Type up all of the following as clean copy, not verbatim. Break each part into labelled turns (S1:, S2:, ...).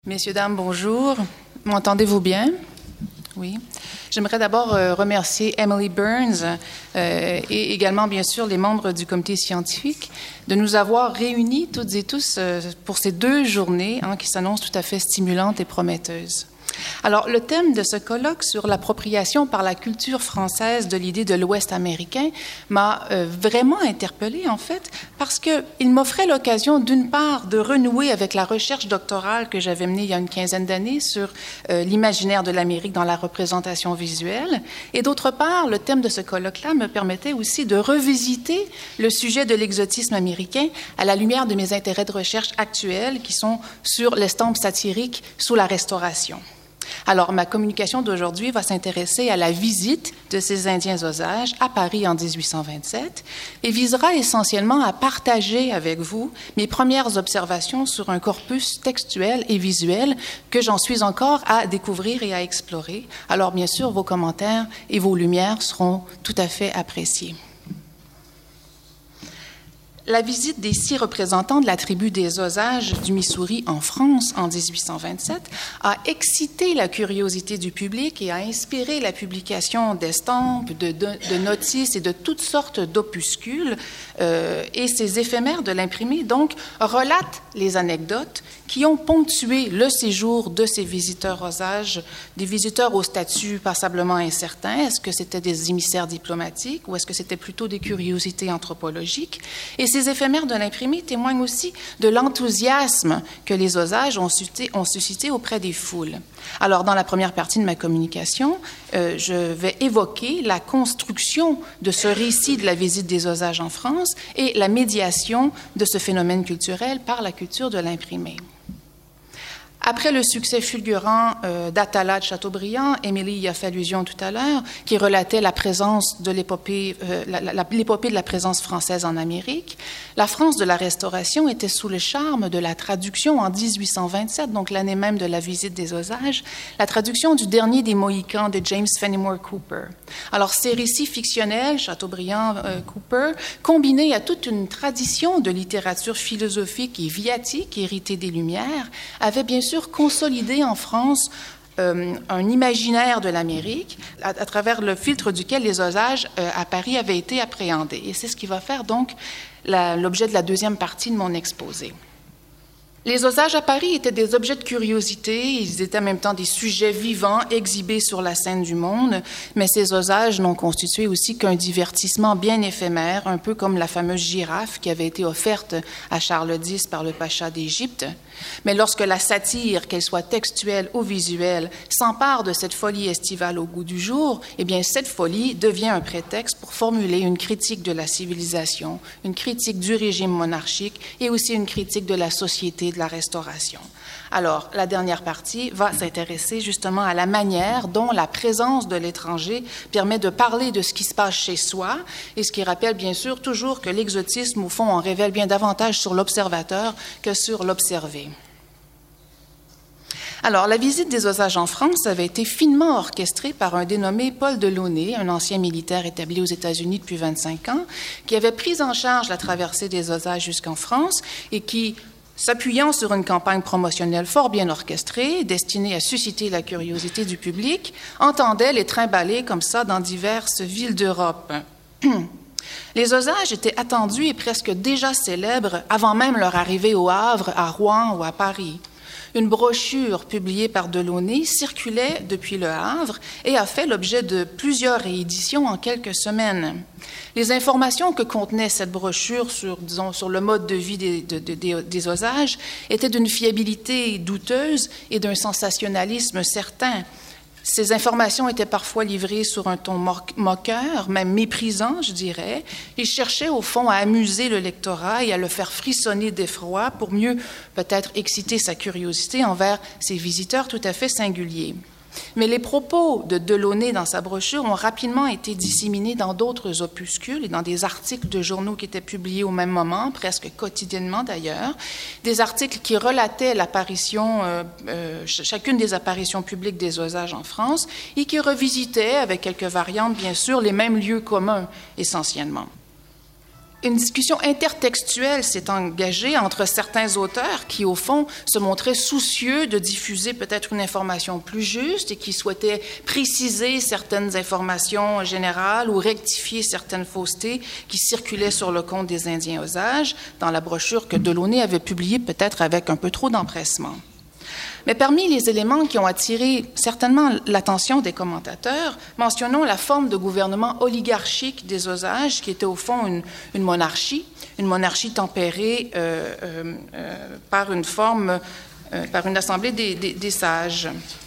S1: Messieurs, dames, bonjour. M'entendez-vous bien? Oui. J'aimerais d'abord remercier Emily Burns et également, bien sûr, les membres du comité scientifique de nous avoir réunis toutes et tous pour ces 2 journées qui s'annoncent tout à fait stimulantes et prometteuses. Alors, le thème de ce colloque sur l'appropriation par la culture française de l'idée de l'Ouest américain m'a vraiment interpellée, en fait, parce qu'il m'offrait l'occasion, d'une part, de renouer avec la recherche doctorale que j'avais menée il y a une quinzaine d'années sur l'imaginaire de l'Amérique dans la représentation visuelle, et d'autre part, le thème de ce colloque-là me permettait aussi de revisiter le sujet de l'exotisme américain à la lumière de mes intérêts de recherche actuels qui sont sur l'estampe satirique sous la Restauration. Alors, ma communication d'aujourd'hui va s'intéresser à la visite de ces Indiens Osages à Paris en 1827 et visera essentiellement à partager avec vous mes premières observations sur un corpus textuel et visuel que j'en suis encore à découvrir et à explorer. Alors, bien sûr, vos commentaires et vos lumières seront tout à fait appréciés. La visite des 6 représentants de la tribu des Osages du Missouri en France en 1827 a excité la curiosité du public et a inspiré la publication d'estampes, de notices et de toutes sortes d'opuscules. Et ces éphémères de l'imprimé, donc, relatent les anecdotes qui ont ponctué le séjour de ces visiteurs Osages, des visiteurs au statut passablement incertain. Est-ce que c'était des émissaires diplomatiques ou est-ce que c'était plutôt des curiosités anthropologiques? Et ces éphémères de l'imprimé témoignent aussi de l'enthousiasme que les Osages ont suscité auprès des foules. Alors, dans la première partie de ma communication, je vais évoquer la construction de ce récit de la visite des Osages en France et la médiation de ce phénomène culturel par la culture de l'imprimé. Après le succès fulgurant d'Atala de Chateaubriand, Émilie y a fait allusion tout à l'heure, qui relatait la présence de l'épopée de la présence française en Amérique, la France de la Restauration était sous le charme de la traduction en 1827, donc l'année même de la visite des Osages, la traduction du Dernier des Mohicans de James Fenimore Cooper. Alors, ces récits fictionnels, Chateaubriand, Cooper, combinés à toute une tradition de littérature philosophique et viatique héritée des Lumières, avaient bien sûr consolidé en France un imaginaire de l'Amérique à travers le filtre duquel les Osages à Paris avaient été appréhendés. Et c'est ce qui va faire donc l'objet de la deuxième partie de mon exposé. Les Osages à Paris étaient des objets de curiosité, ils étaient en même temps des sujets vivants exhibés sur la scène du monde, mais ces Osages n'ont constitué aussi qu'un divertissement bien éphémère, un peu comme la fameuse girafe qui avait été offerte à Charles X par le pacha d'Égypte. Mais lorsque la satire, qu'elle soit textuelle ou visuelle, s'empare de cette folie estivale au goût du jour, eh bien cette folie devient un prétexte pour formuler une critique de la civilisation, une critique du régime monarchique et aussi une critique de la société de la Restauration. Alors, la dernière partie va s'intéresser justement à la manière dont la présence de l'étranger permet de parler de ce qui se passe chez soi, et ce qui rappelle bien sûr toujours que l'exotisme, au fond, en révèle bien davantage sur l'observateur que sur l'observé. Alors, la visite des Osages en France avait été finement orchestrée par un dénommé Paul Delaunay, un ancien militaire établi aux États-Unis depuis 25 ans, qui avait pris en charge la traversée des Osages jusqu'en France et qui, s'appuyant sur une campagne promotionnelle fort bien orchestrée, destinée à susciter la curiosité du public, entendait les trimballer comme ça dans diverses villes d'Europe. Les Osages étaient attendus et presque déjà célèbres avant même leur arrivée au Havre, à Rouen ou à Paris. Une brochure publiée par Delaunay circulait depuis le Havre et a fait l'objet de plusieurs rééditions en quelques semaines. Les informations que contenait cette brochure sur le mode de vie des Osages étaient d'une fiabilité douteuse et d'un sensationnalisme certain. Ces informations étaient parfois livrées sur un ton moqueur, même méprisant, je dirais. Ils cherchaient, au fond, à amuser le lectorat et à le faire frissonner d'effroi pour mieux, peut-être, exciter sa curiosité envers ces visiteurs tout à fait singuliers. Mais les propos de Delaunay dans sa brochure ont rapidement été disséminés dans d'autres opuscules et dans des articles de journaux qui étaient publiés au même moment, presque quotidiennement d'ailleurs, des articles qui relataient chacune des apparitions publiques des Osages en France et qui revisitaient, avec quelques variantes bien sûr, les mêmes lieux communs essentiellement. une discussion intertextuelle s'est engagée entre certains auteurs qui, au fond, se montraient soucieux de diffuser peut-être une information plus juste et qui souhaitaient préciser certaines informations générales ou rectifier certaines faussetés qui circulaient sur le compte des Indiens Osages dans la brochure que Delaunay avait publiée peut-être avec un peu trop d'empressement. Mais parmi les éléments qui ont attiré certainement l'attention des commentateurs, mentionnons la forme de gouvernement oligarchique des Osages, qui était au fond une monarchie tempérée par une forme, par une assemblée des sages.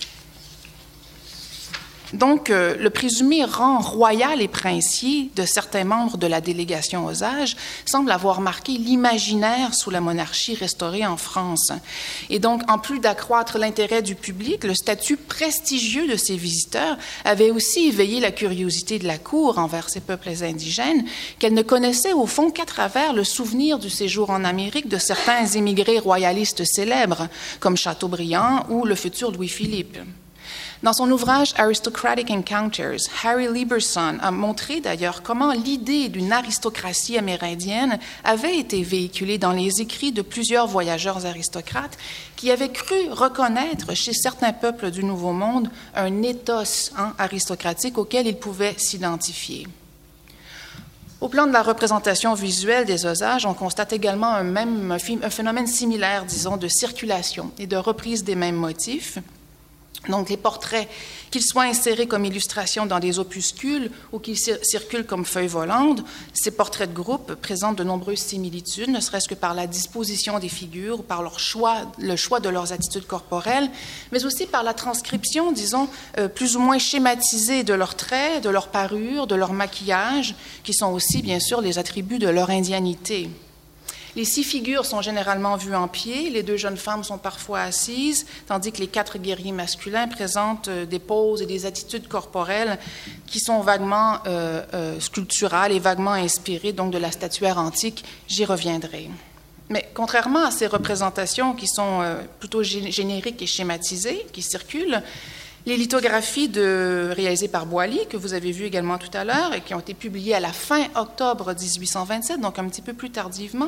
S1: Donc, le présumé rang royal et princier de certains membres de la délégation Osages semble avoir marqué l'imaginaire sous la monarchie restaurée en France. Et donc, en plus d'accroître l'intérêt du public, le statut prestigieux de ces visiteurs avait aussi éveillé la curiosité de la cour envers ces peuples indigènes qu'elle ne connaissait au fond qu'à travers le souvenir du séjour en Amérique de certains émigrés royalistes célèbres, comme Chateaubriand ou le futur Louis-Philippe. Dans son ouvrage Aristocratic Encounters, Harry Lieberson a montré d'ailleurs comment l'idée d'une aristocratie amérindienne avait été véhiculée dans les écrits de plusieurs voyageurs aristocrates qui avaient cru reconnaître chez certains peuples du Nouveau Monde un ethos aristocratique auquel ils pouvaient s'identifier. Au plan de la représentation visuelle des Osages, on constate également un phénomène similaire, disons, de circulation et de reprise des mêmes motifs. Donc, les portraits, qu'ils soient insérés comme illustrations dans des opuscules ou qu'ils circulent comme feuilles volantes, ces portraits de groupe présentent de nombreuses similitudes, ne serait-ce que par la disposition des figures ou par le choix de leurs attitudes corporelles, mais aussi par la transcription, disons, plus ou moins schématisée de leurs traits, de leur parure, de leur maquillage, qui sont aussi, bien sûr, les attributs de leur indianité. Les 6 figures sont généralement vues en pied, les 2 jeunes femmes sont parfois assises, tandis que les 4 guerriers masculins présentent des poses et des attitudes corporelles qui sont vaguement sculpturales et vaguement inspirées donc de la statuaire antique. J'y reviendrai. Mais contrairement à ces représentations qui sont plutôt génériques et schématisées, qui circulent, les lithographies réalisées par Boilly, que vous avez vues également tout à l'heure et qui ont été publiées à la fin octobre 1827, donc un petit peu plus tardivement,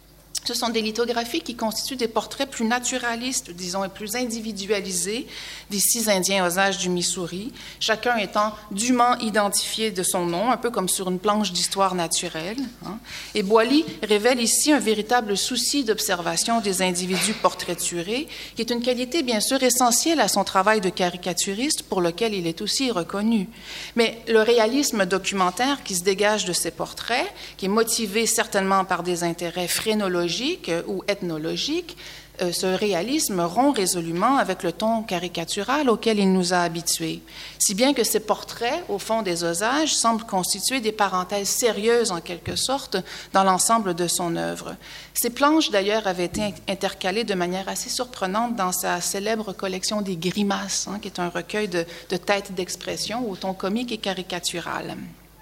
S1: ce sont des lithographies qui constituent des portraits plus naturalistes, disons, et plus individualisés des 6 Indiens Osages du Missouri, chacun étant dûment identifié de son nom, un peu comme sur une planche d'histoire naturelle. Et Boilly révèle ici un véritable souci d'observation des individus portraiturés, qui est une qualité bien sûr essentielle à son travail de caricaturiste, pour lequel il est aussi reconnu. Mais le réalisme documentaire qui se dégage de ces portraits, qui est motivé certainement par des intérêts phrénologiques, ou ethnologique, ce réalisme rompt résolument avec le ton caricatural auquel il nous a habitués. Si bien que ces portraits, au fond des Osages, semblent constituer des parenthèses sérieuses, en quelque sorte, dans l'ensemble de son œuvre. Ces planches, d'ailleurs, avaient été intercalées de manière assez surprenante dans sa célèbre collection des Grimaces, qui est un recueil de têtes d'expression au ton comique et caricatural.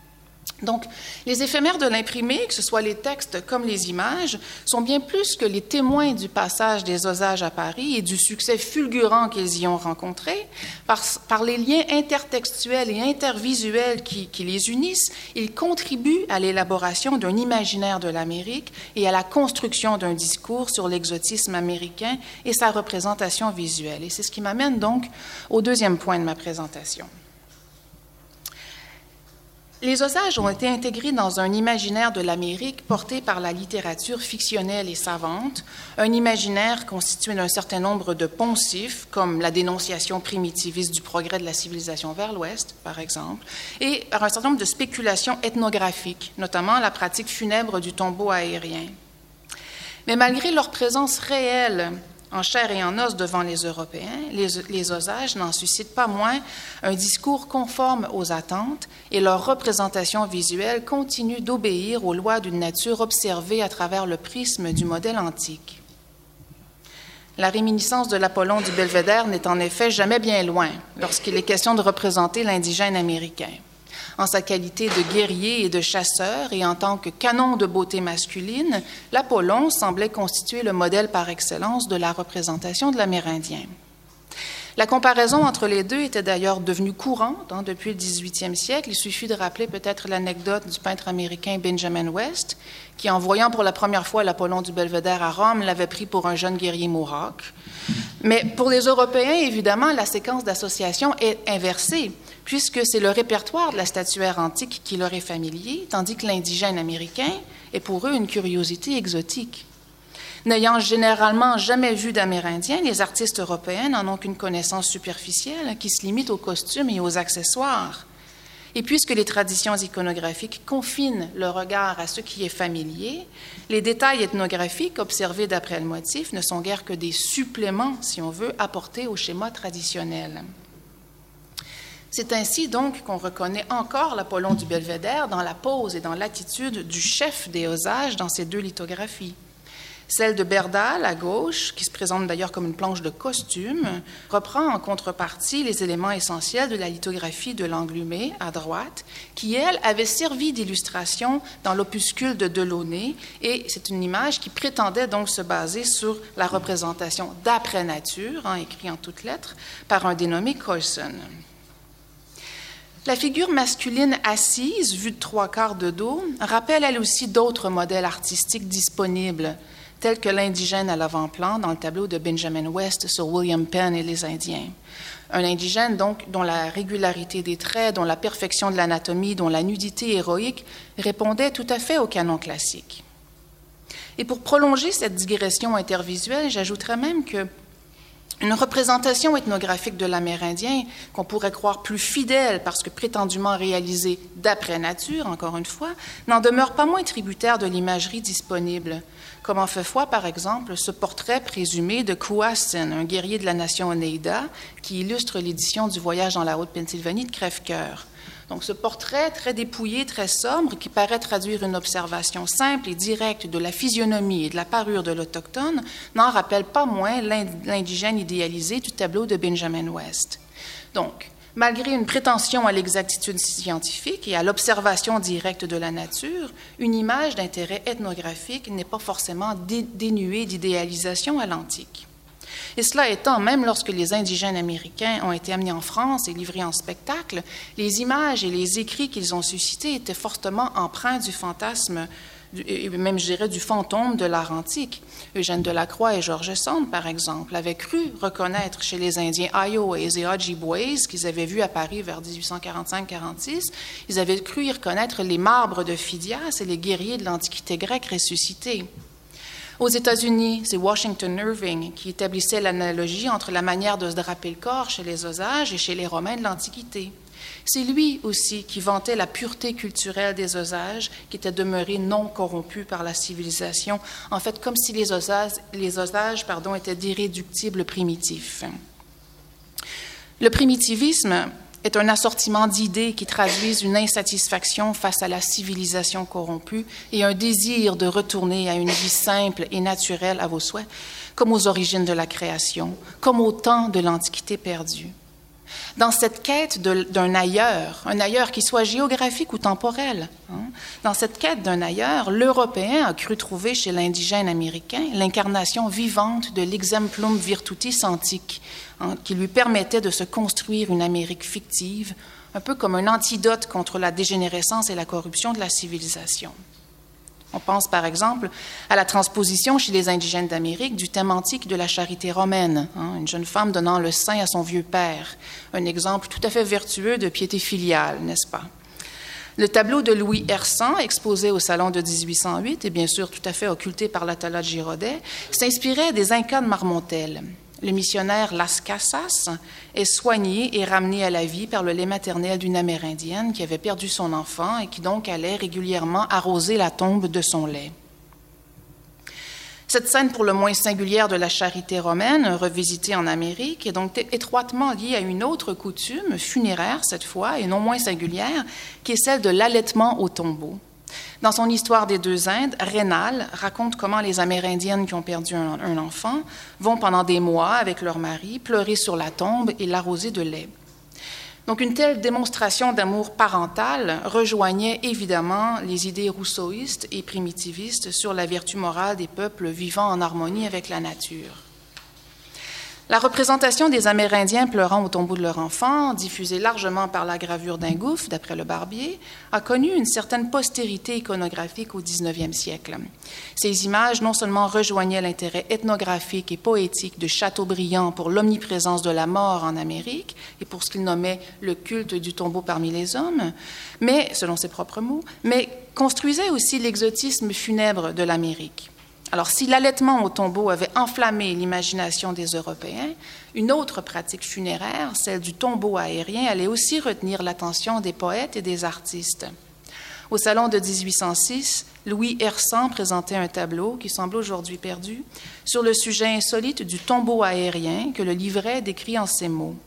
S1: Donc, les éphémères de l'imprimé, que ce soit les textes comme les images, sont bien plus que les témoins du passage des Osages à Paris et du succès fulgurant qu'ils y ont rencontré. Par les liens intertextuels et intervisuels qui les unissent, ils contribuent à l'élaboration d'un imaginaire de l'Amérique et à la construction d'un discours sur l'exotisme américain et sa représentation visuelle. Et c'est ce qui m'amène donc au deuxième point de ma présentation. Les Osages ont été intégrés dans un imaginaire de l'Amérique porté par la littérature fictionnelle et savante, un imaginaire constitué d'un certain nombre de poncifs, comme la dénonciation primitiviste du progrès de la civilisation vers l'Ouest, par exemple, et par un certain nombre de spéculations ethnographiques, notamment la pratique funèbre du tombeau aérien. Mais malgré leur présence réelle en chair et en os devant les Européens, les Osages n'en suscitent pas moins un discours conforme aux attentes et leur représentation visuelle continue d'obéir aux lois d'une nature observée à travers le prisme du modèle antique. La réminiscence de l'Apollon du Belvédère n'est en effet jamais bien loin lorsqu'il est question de représenter l'indigène américain. En sa qualité de guerrier et de chasseur et en tant que canon de beauté masculine, l'Apollon semblait constituer le modèle par excellence de la représentation de l'Amérindien. La comparaison entre les deux était d'ailleurs devenue courante depuis le 18e siècle. Il suffit de rappeler peut-être l'anecdote du peintre américain Benjamin West, qui, en voyant pour la première fois l'Apollon du Belvédère à Rome, l'avait pris pour un jeune guerrier mohawk. Mais pour les Européens, évidemment, la séquence d'association est inversée, puisque c'est le répertoire de la statuaire antique qui leur est familier, tandis que l'indigène américain est pour eux une curiosité exotique. N'ayant généralement jamais vu d'Amérindiens, les artistes européens n'en ont qu'une connaissance superficielle qui se limite aux costumes et aux accessoires. Et puisque les traditions iconographiques confinent le regard à ce qui est familier, les détails ethnographiques observés d'après le motif ne sont guère que des suppléments, si on veut, apportés au schéma traditionnel. C'est ainsi donc qu'on reconnaît encore l'Apollon du Belvédère dans la pose et dans l'attitude du chef des Osages dans ces deux lithographies. Celle de Berdal, à gauche, qui se présente d'ailleurs comme une planche de costume, reprend en contrepartie les éléments essentiels de la lithographie de Lenglumé, à droite, qui, elle, avait servi d'illustration dans l'opuscule de Delaunay, et c'est une image qui prétendait donc se baser sur la représentation d'après-nature, écrit en toutes lettres, par un dénommé Colson. La figure masculine assise, vue de 3/4 de dos, rappelle elle aussi d'autres modèles artistiques disponibles, tels que l'indigène à l'avant-plan dans le tableau de Benjamin West sur William Penn et les Indiens. Un indigène, donc, dont la régularité des traits, dont la perfection de l'anatomie, dont la nudité héroïque répondait tout à fait au canon classique. Et pour prolonger cette digression intervisuelle, j'ajouterais même que une représentation ethnographique de l'Amérindien, qu'on pourrait croire plus fidèle parce que prétendument réalisée d'après nature, encore une fois, n'en demeure pas moins tributaire de l'imagerie disponible, comme en fait foi, par exemple, ce portrait présumé de Kouassin, un guerrier de la nation Oneida, qui illustre l'édition du Voyage dans la Haute-Pennsylvanie de Crèvecoeur. Donc, ce portrait très dépouillé, très sobre, qui paraît traduire une observation simple et directe de la physionomie et de la parure de l'Autochtone, n'en rappelle pas moins l'indigène idéalisé du tableau de Benjamin West. Donc, malgré une prétention à l'exactitude scientifique et à l'observation directe de la nature, une image d'intérêt ethnographique n'est pas forcément dénuée d'idéalisation à l'antique. Et cela étant, même lorsque les indigènes américains ont été amenés en France et livrés en spectacle, les images et les écrits qu'ils ont suscités étaient fortement empreints du fantasme, et même, je dirais, du fantôme de l'art antique. Eugène Delacroix et George Sand, par exemple, avaient cru reconnaître chez les Indiens Ioways et Ojibways, qu'ils avaient vus à Paris vers 1845-46, ils avaient cru y reconnaître les marbres de Phidias et les guerriers de l'Antiquité grecque ressuscités. Aux États-Unis, c'est Washington Irving qui établissait l'analogie entre la manière de se draper le corps chez les Osages et chez les Romains de l'Antiquité. C'est lui aussi qui vantait la pureté culturelle des Osages, qui étaient demeurés non corrompus par la civilisation, en fait comme si les Osages étaient d'irréductibles primitifs. Le primitivisme est un assortiment d'idées qui traduisent une insatisfaction face à la civilisation corrompue et un désir de retourner à une vie simple et naturelle à vos souhaits, comme aux origines de la création, comme au temps de l'Antiquité perdue. Dans cette quête d'un ailleurs, un ailleurs qui soit géographique ou temporel, dans cette quête d'un ailleurs, l'Européen a cru trouver chez l'indigène américain l'incarnation vivante de l'exemplum virtutis antique, qui lui permettait de se construire une Amérique fictive, un peu comme un antidote contre la dégénérescence et la corruption de la civilisation. On pense par exemple à la transposition chez les indigènes d'Amérique du thème antique de la charité romaine, une jeune femme donnant le sein à son vieux père, un exemple tout à fait vertueux de piété filiale, n'est-ce pas? Le tableau de Louis Hersant, exposé au Salon de 1808 et bien sûr tout à fait occulté par l'atala de Girodet, s'inspirait des Incas de Marmontel. Le missionnaire Las Casas est soigné et ramené à la vie par le lait maternel d'une Amérindienne qui avait perdu son enfant et qui donc allait régulièrement arroser la tombe de son lait. Cette scène pour le moins singulière de la charité romaine, revisitée en Amérique, est donc étroitement liée à une autre coutume, funéraire cette fois, et non moins singulière, qui est celle de l'allaitement au tombeau. Dans son Histoire des deux Indes, Raynal raconte comment les Amérindiennes qui ont perdu un enfant vont pendant des mois avec leur mari pleurer sur la tombe et l'arroser de lait. Donc une telle démonstration d'amour parental rejoignait évidemment les idées rousseauistes et primitivistes sur la vertu morale des peuples vivant en harmonie avec la nature. La représentation des Amérindiens pleurant au tombeau de leur enfant, diffusée largement par la gravure d'un gouffre, d'après Le Barbier, a connu une certaine postérité iconographique au 19e siècle. Ces images non seulement rejoignaient l'intérêt ethnographique et poétique de Chateaubriand pour l'omniprésence de la mort en Amérique et pour ce qu'il nommait le culte du tombeau parmi les hommes, mais, selon ses propres mots, mais construisaient aussi l'exotisme funèbre de l'Amérique. Alors, si l'allaitement au tombeau avait enflammé l'imagination des Européens, une autre pratique funéraire, celle du tombeau aérien, allait aussi retenir l'attention des poètes et des artistes. Au salon de 1806, Louis Hersant présentait un tableau, qui semble aujourd'hui perdu, sur le sujet insolite du tombeau aérien que le livret décrit en ces mots.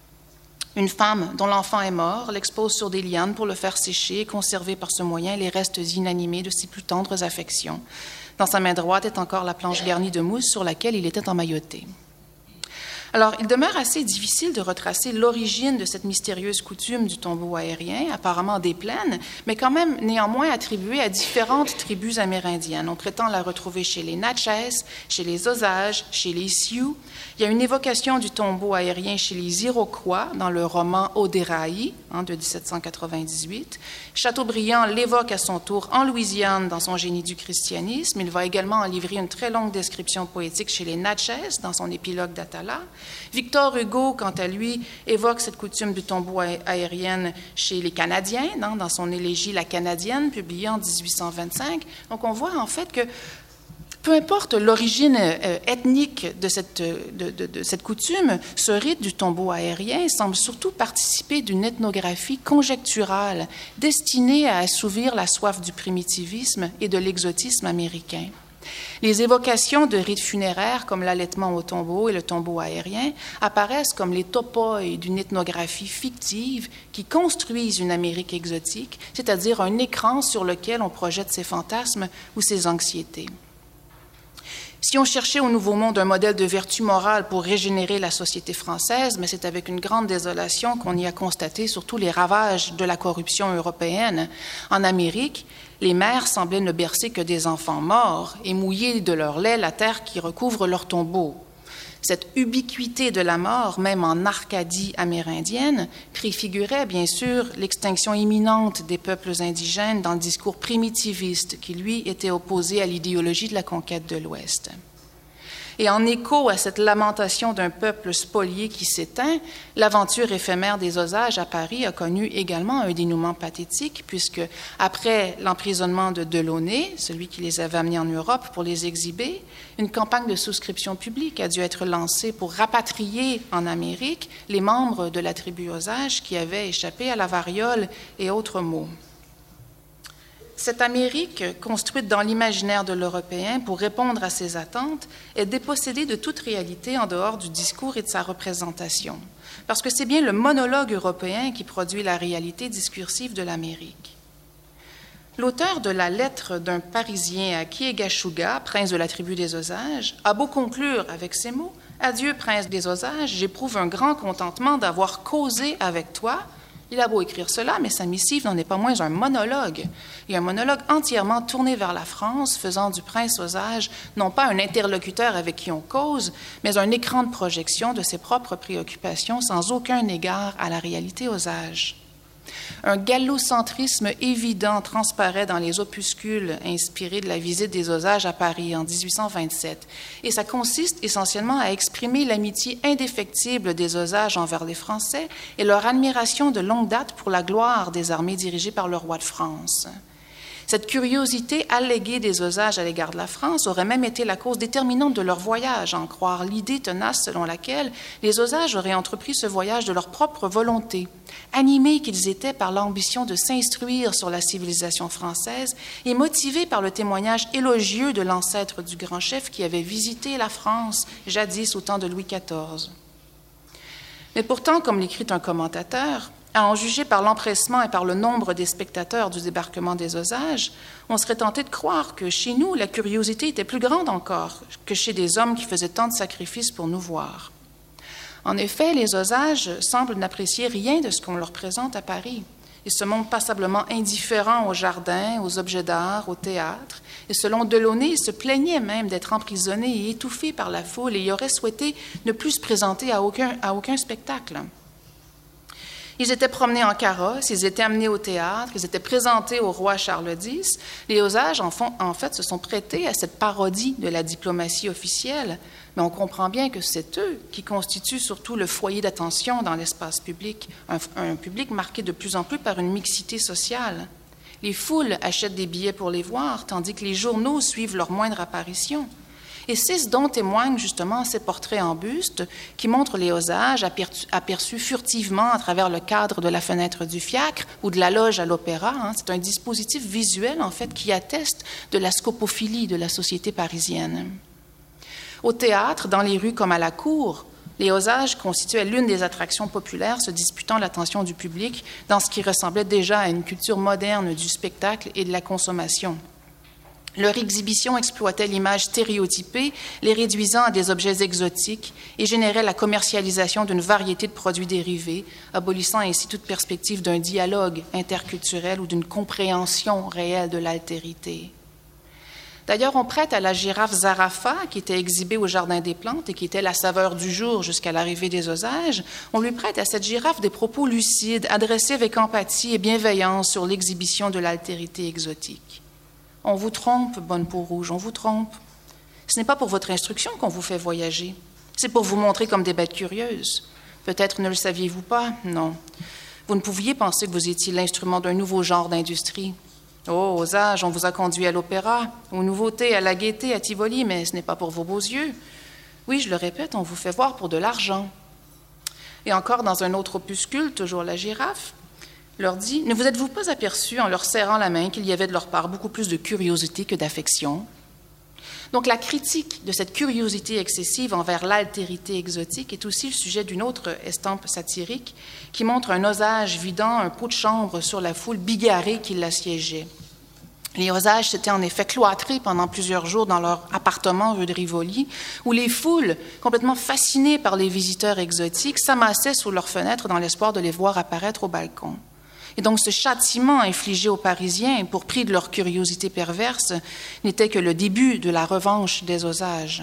S1: Une femme dont l'enfant est mort l'expose sur des lianes pour le faire sécher et conserver par ce moyen les restes inanimés de ses plus tendres affections. Dans sa main droite est encore la planche garnie de mousse sur laquelle il était emmailloté. Alors, il demeure assez difficile de retracer l'origine de cette mystérieuse coutume du tombeau aérien, apparemment des plaines, mais quand même néanmoins attribuée à différentes tribus amérindiennes. On prétend la retrouver chez les Natchez, chez les Osages, chez les Sioux. Il y a une évocation du tombeau aérien chez les Iroquois dans le roman Odéraï de 1798. Chateaubriand l'évoque à son tour en Louisiane dans son Génie du christianisme. Il va également en livrer une très longue description poétique chez les Natchez dans son épilogue d'Atala. Victor Hugo, quant à lui, évoque cette coutume du tombeau aérien chez les Canadiens, dans son élégie La Canadienne, publiée en 1825. Donc, on voit en fait que peu importe l'origine ethnique de cette coutume, ce rite du tombeau aérien semble surtout participer d'une ethnographie conjecturale destinée à assouvir la soif du primitivisme et de l'exotisme américain. Les évocations de rites funéraires comme l'allaitement au tombeau et le tombeau aérien apparaissent comme les topoi d'une ethnographie fictive qui construisent une Amérique exotique, c'est-à-dire un écran sur lequel on projette ses fantasmes ou ses anxiétés. Si on cherchait au Nouveau Monde un modèle de vertu morale pour régénérer la société française, mais c'est avec une grande désolation qu'on y a constaté surtout les ravages de la corruption européenne. En Amérique, les mères semblaient ne bercer que des enfants morts et mouiller de leur lait la terre qui recouvre leur tombeau. Cette ubiquité de la mort, même en Arcadie amérindienne, préfigurait bien sûr l'extinction imminente des peuples indigènes dans le discours primitiviste qui, lui, était opposé à l'idéologie de la conquête de l'Ouest. Et en écho à cette lamentation d'un peuple spolié qui s'éteint, l'aventure éphémère des Osages à Paris a connu également un dénouement pathétique, puisque après l'emprisonnement de Delaunay, celui qui les avait amenés en Europe pour les exhiber, une campagne de souscription publique a dû être lancée pour rapatrier en Amérique les membres de la tribu Osage qui avaient échappé à la variole et autres maux. Cette Amérique, construite dans l'imaginaire de l'Européen pour répondre à ses attentes, est dépossédée de toute réalité en dehors du discours et de sa représentation, parce que c'est bien le monologue européen qui produit la réalité discursive de l'Amérique. L'auteur de la lettre d'un Parisien à Kiegashuga, prince de la tribu des Osages, a beau conclure avec ces mots « Adieu, prince des Osages, j'éprouve un grand contentement d'avoir causé avec toi ». Il a beau écrire cela, mais sa missive n'en est pas moins un monologue. Et un monologue entièrement tourné vers la France, faisant du prince Osage non pas un interlocuteur avec qui on cause, mais un écran de projection de ses propres préoccupations sans aucun égard à la réalité Osage. Un gallocentrisme évident transparaît dans les opuscules inspirés de la visite des Osages à Paris en 1827, et ça consiste essentiellement à exprimer l'amitié indéfectible des Osages envers les Français et leur admiration de longue date pour la gloire des armées dirigées par le roi de France. Cette curiosité alléguée des Osages à l'égard de la France aurait même été la cause déterminante de leur voyage, à en croire l'idée tenace selon laquelle les Osages auraient entrepris ce voyage de leur propre volonté, animés qu'ils étaient par l'ambition de s'instruire sur la civilisation française et motivés par le témoignage élogieux de l'ancêtre du grand chef qui avait visité la France jadis au temps de Louis XIV. Mais pourtant, comme l'écrit un commentateur, à en juger par l'empressement et par le nombre des spectateurs du débarquement des Osages, on serait tenté de croire que chez nous, la curiosité était plus grande encore que chez des hommes qui faisaient tant de sacrifices pour nous voir. En effet, les Osages semblent n'apprécier rien de ce qu'on leur présente à Paris. Il se montre passablement indifférent aux jardins, aux objets d'art, au théâtre. Et selon Delaunay, il se plaignait même d'être emprisonné et étouffé par la foule et il aurait souhaité ne plus se présenter à aucun spectacle. Ils étaient promenés en carrosse, ils étaient amenés au théâtre, ils étaient présentés au roi Charles X. Les Osages, en fait, se sont prêtés à cette parodie de la diplomatie officielle, mais on comprend bien que c'est eux qui constituent surtout le foyer d'attention dans l'espace public, un public marqué de plus en plus par une mixité sociale. Les foules achètent des billets pour les voir, tandis que les journaux suivent leur moindre apparition. Et c'est ce dont témoignent justement ces portraits en buste qui montrent les Osages aperçus furtivement à travers le cadre de la fenêtre du fiacre ou de la loge à l'opéra. C'est un dispositif visuel, en fait, qui atteste de la scopophilie de la société parisienne. Au théâtre, dans les rues comme à la cour, les Osages constituaient l'une des attractions populaires se disputant l'attention du public dans ce qui ressemblait déjà à une culture moderne du spectacle et de la consommation. Leur exhibition exploitait l'image stéréotypée, les réduisant à des objets exotiques et générait la commercialisation d'une variété de produits dérivés, abolissant ainsi toute perspective d'un dialogue interculturel ou d'une compréhension réelle de l'altérité. D'ailleurs, on prête à la girafe Zarafa, qui était exhibée au Jardin des Plantes et qui était la saveur du jour jusqu'à l'arrivée des Osages, on lui prête à cette girafe des propos lucides, adressés avec empathie et bienveillance sur l'exhibition de l'altérité exotique. On vous trompe, bonne peau rouge, on vous trompe. Ce n'est pas pour votre instruction qu'on vous fait voyager. C'est pour vous montrer comme des bêtes curieuses. Peut-être ne le saviez-vous pas? Non. Vous ne pouviez penser que vous étiez l'instrument d'un nouveau genre d'industrie. Oh, Osages, on vous a conduit à l'opéra, aux nouveautés, à la gaieté, à Tivoli, mais ce n'est pas pour vos beaux yeux. Oui, je le répète, on vous fait voir pour de l'argent. Et encore dans un autre opuscule, toujours la girafe, leur dit, ne vous êtes-vous pas aperçus en leur serrant la main qu'il y avait de leur part beaucoup plus de curiosité que d'affection? Donc la critique de cette curiosité excessive envers l'altérité exotique est aussi le sujet d'une autre estampe satirique qui montre un Osage vidant un pot de chambre sur la foule bigarrée qui l'assiégeait. Les Osages s'étaient en effet cloîtrés pendant plusieurs jours dans leur appartement rue de Rivoli, où les foules, complètement fascinées par les visiteurs exotiques, s'amassaient sous leurs fenêtres dans l'espoir de les voir apparaître au balcon. Et donc ce châtiment infligé aux Parisiens pour prix de leur curiosité perverse n'était que le début de la revanche des Osages.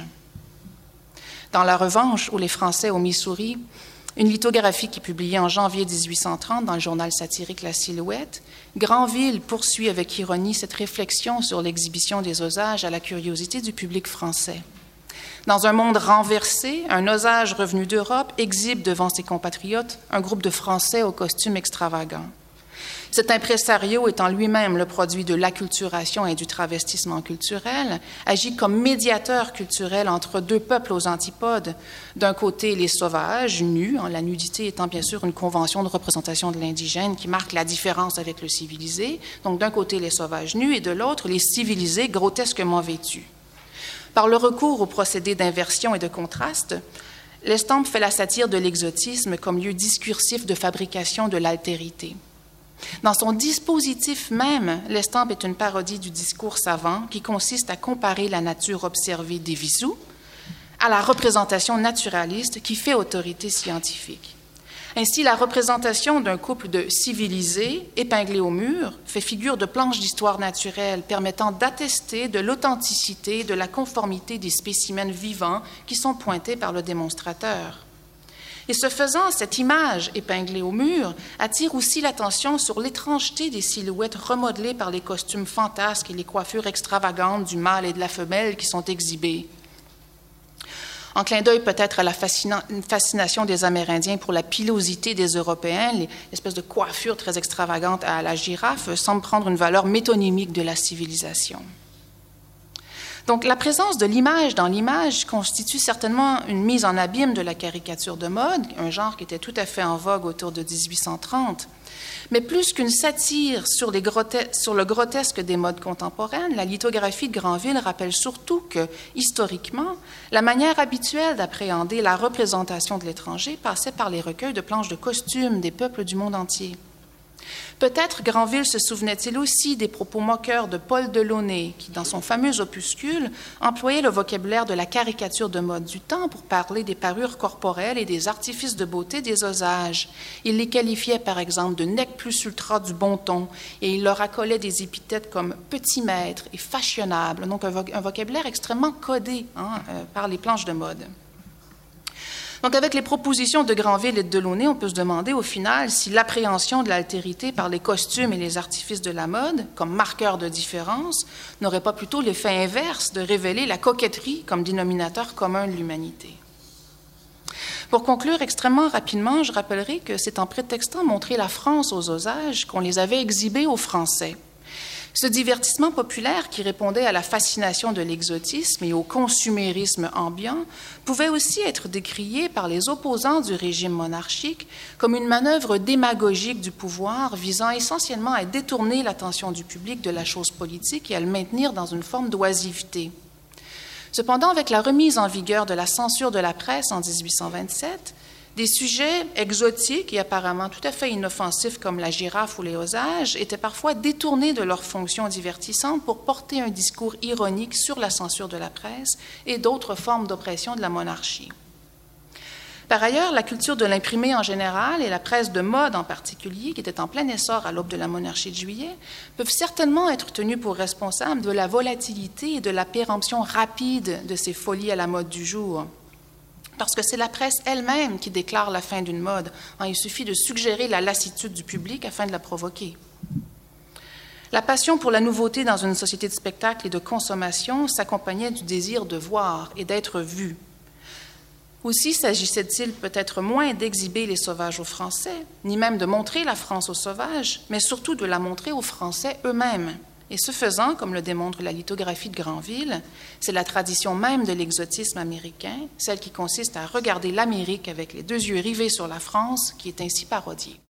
S1: Dans La Revanche, ou les Français au Missouri, une lithographie qui est publiée en janvier 1830 dans le journal satirique La Silhouette, Granville poursuit avec ironie cette réflexion sur l'exhibition des Osages à la curiosité du public français. Dans un monde renversé, un Osage revenu d'Europe exhibe devant ses compatriotes un groupe de Français aux costumes extravagants. Cet impresario étant lui-même le produit de l'acculturation et du travestissement culturel, agit comme médiateur culturel entre deux peuples aux antipodes. D'un côté, les sauvages, nus, la nudité étant bien sûr une convention de représentation de l'indigène qui marque la différence avec le civilisé. Donc d'un côté, les sauvages nus et de l'autre, les civilisés grotesquement vêtus. Par le recours aux procédés d'inversion et de contraste, l'estampe fait la satire de l'exotisme comme lieu discursif de fabrication de l'altérité. Dans son dispositif même, l'estampe est une parodie du discours savant qui consiste à comparer la nature observée des Vissous à la représentation naturaliste qui fait autorité scientifique. Ainsi, la représentation d'un couple de civilisés épinglés au mur fait figure de planche d'histoire naturelle permettant d'attester de l'authenticité et de la conformité des spécimens vivants qui sont pointés par le démonstrateur. Et ce faisant, cette image épinglée au mur attire aussi l'attention sur l'étrangeté des silhouettes remodelées par les costumes fantasques et les coiffures extravagantes du mâle et de la femelle qui sont exhibées. En clin d'œil peut-être à la fascination des Amérindiens pour la pilosité des Européens, l'espèce de coiffure très extravagante à la girafe semble prendre une valeur métonymique de la civilisation. Donc, la présence de l'image dans l'image constitue certainement une mise en abîme de la caricature de mode, un genre qui était tout à fait en vogue autour de 1830. Mais plus qu'une satire sur le grotesque des modes contemporaines, la lithographie de Granville rappelle surtout que, historiquement, la manière habituelle d'appréhender la représentation de l'étranger passait par les recueils de planches de costumes des peuples du monde entier. Peut-être Granville se souvenait-il aussi des propos moqueurs de Paul Delaunay, qui, dans son fameux opuscule, employait le vocabulaire de la caricature de mode du temps pour parler des parures corporelles et des artifices de beauté des osages. Il les qualifiait, par exemple, de nec plus ultra du bon ton, et il leur accolait des épithètes comme petit maître et fashionable, donc un vocabulaire extrêmement codé par les planches de mode. Donc, avec les propositions de Granville et de Delaunay, on peut se demander au final si l'appréhension de l'altérité par les costumes et les artifices de la mode, comme marqueur de différence, n'aurait pas plutôt l'effet inverse de révéler la coquetterie comme dénominateur commun de l'humanité. Pour conclure extrêmement rapidement, je rappellerai que c'est en prétextant montrer la France aux osages qu'on les avait exhibés aux Français. Ce divertissement populaire qui répondait à la fascination de l'exotisme et au consumérisme ambiant pouvait aussi être décrié par les opposants du régime monarchique comme une manœuvre démagogique du pouvoir visant essentiellement à détourner l'attention du public de la chose politique et à le maintenir dans une forme d'oisiveté. Cependant, avec la remise en vigueur de la censure de la presse en 1827, des sujets exotiques et apparemment tout à fait inoffensifs comme la girafe ou les osages étaient parfois détournés de leur fonction divertissante pour porter un discours ironique sur la censure de la presse et d'autres formes d'oppression de la monarchie. Par ailleurs, la culture de l'imprimé en général et la presse de mode en particulier, qui était en plein essor à l'aube de la monarchie de Juillet, peuvent certainement être tenues pour responsables de la volatilité et de la péremption rapide de ces folies à la mode du jour. Parce que c'est la presse elle-même qui déclare la fin d'une mode. Il suffit de suggérer la lassitude du public afin de la provoquer. La passion pour la nouveauté dans une société de spectacle et de consommation s'accompagnait du désir de voir et d'être vu. Aussi s'agissait-il peut-être moins d'exhiber les sauvages aux Français, ni même de montrer la France aux sauvages, mais surtout de la montrer aux Français eux-mêmes. Et ce faisant, comme le démontre la lithographie de Granville, c'est la tradition même de l'exotisme américain, celle qui consiste à regarder l'Amérique avec les deux yeux rivés sur la France, qui est ainsi parodiée.